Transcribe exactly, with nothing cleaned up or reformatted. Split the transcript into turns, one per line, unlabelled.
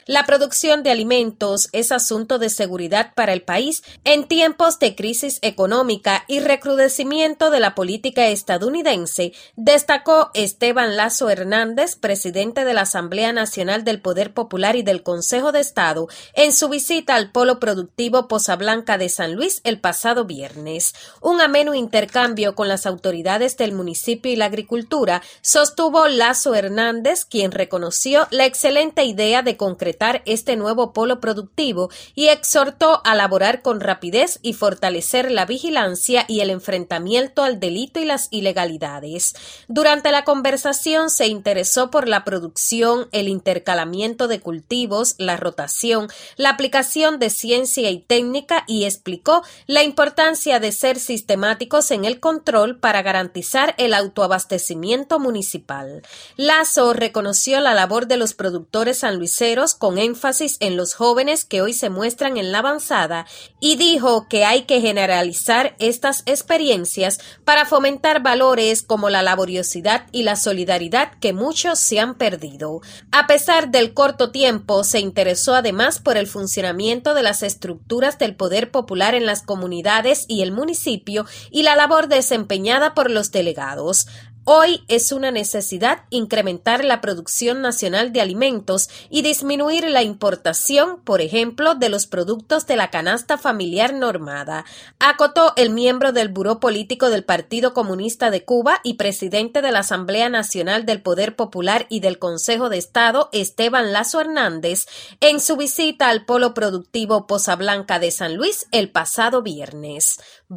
La producción de alimentos es asunto de seguridad para el país en tiempos de crisis económica y recrudecimiento de la política estadounidense, destacó Esteban Lazo Hernández, presidente de la Asamblea Nacional del Poder Popular y del Consejo de Estado, en su visita al Polo Productivo Pozablanca de San Luis el pasado viernes. Un ameno intercambio con las autoridades del municipio y la agricultura sostuvo Lazo Hernández, quien reconoció la excelente idea de concretar este nuevo polo productivo y exhortó a laborar con rapidez y fortalecer la vigilancia y el enfrentamiento al delito y las ilegalidades. Durante la conversación se interesó por la producción, el intercalamiento de cultivos, la rotación, la aplicación de ciencia y técnica y explicó la importancia de ser sistemáticos en el control para garantizar el autoabastecimiento municipal. Lazo reconoció la labor de los productores sanluiseros con énfasis en los jóvenes que hoy se muestran en la avanzada y dijo que hay que generalizar estas experiencias para fomentar valores como la laboriosidad y la solidaridad que muchos se han perdido. A pesar del corto tiempo, se interesó además por el funcionamiento de las estructuras del poder popular en las comunidades y el municipio y la labor desempeñada por los delegados. Hoy es una necesidad incrementar la producción nacional de alimentos y disminuir la importación, por ejemplo, de los productos de la canasta familiar normada, acotó el miembro del Buró Político del Partido Comunista de Cuba y presidente de la Asamblea Nacional del Poder Popular y del Consejo de Estado, Esteban Lazo Hernández, en su visita al Polo Productivo Pozablanca de San Luis el pasado viernes.